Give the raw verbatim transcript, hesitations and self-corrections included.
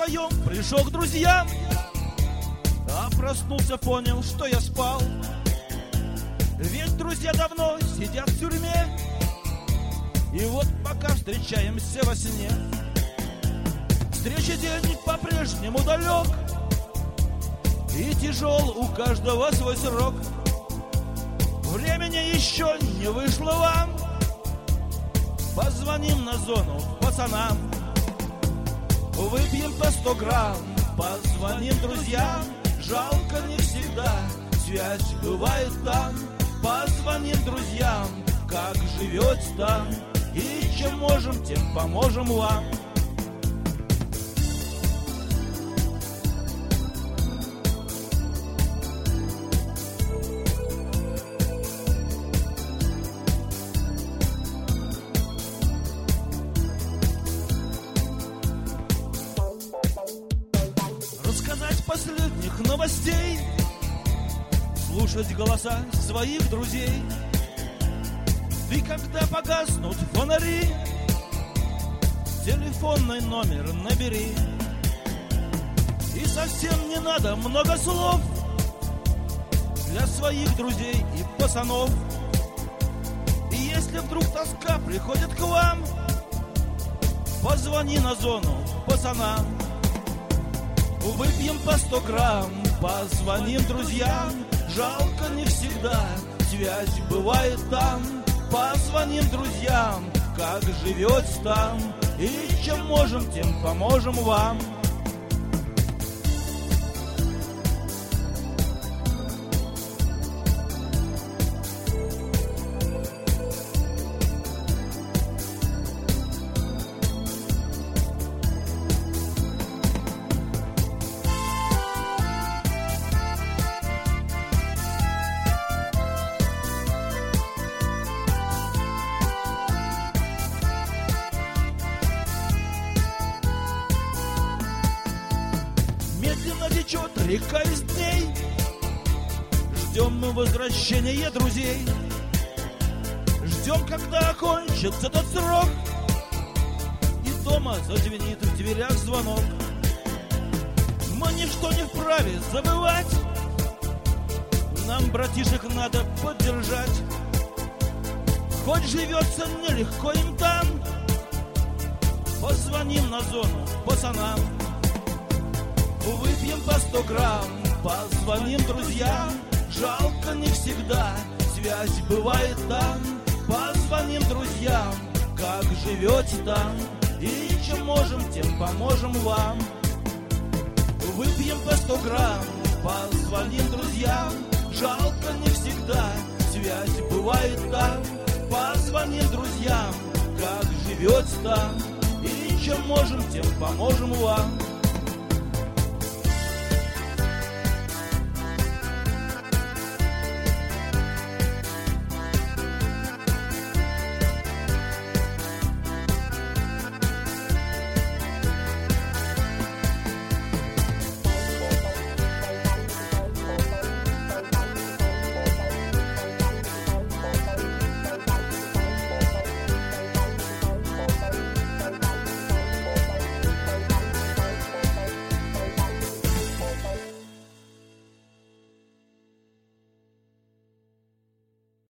своем пришел к друзьям, а проснулся, понял, что я спал. Ведь друзья давно сидят в тюрьме, и вот пока встречаемся во сне. Встреча день по-прежнему далек, и тяжел у каждого свой срок. Времени еще не вышло вам, позвоним на зону пацанам. Выпьем по сто грамм, позвоним друзьям. Жалко, не всегда связь бывает там. Позвоним друзьям, как живете там, и чем можем, тем поможем вам. Рассказать последних новостей, слушать голоса своих друзей. И когда погаснут фонари, телефонный номер набери. И совсем не надо много слов для своих друзей и пацанов. И если вдруг тоска приходит к вам, позвони на зону пацанам. Выпьем по сто грамм, позвоним друзьям. Жалко, не всегда связь бывает там. Позвоним друзьям, как живете там, и чем можем, тем поможем вам. Медленно течет река из дней, ждем мы возвращения друзей. Ждем, когда окончится тот срок, и дома зазвенит в дверях звонок. Мы ничто не вправе забывать, нам братишек надо поддержать. Хоть живется нелегко им там, позвоним на зону пацанам. Выпьем по сто грамм, позвоним друзьям. Жалко, не всегда связь бывает там. Позвоним друзьям, как живете там, и чем можем, тем поможем вам. Выпьем по сто грамм, позвоним друзьям. Жалко, не всегда связь бывает там. Позвоним друзьям, как живете там, и чем можем, тем поможем вам.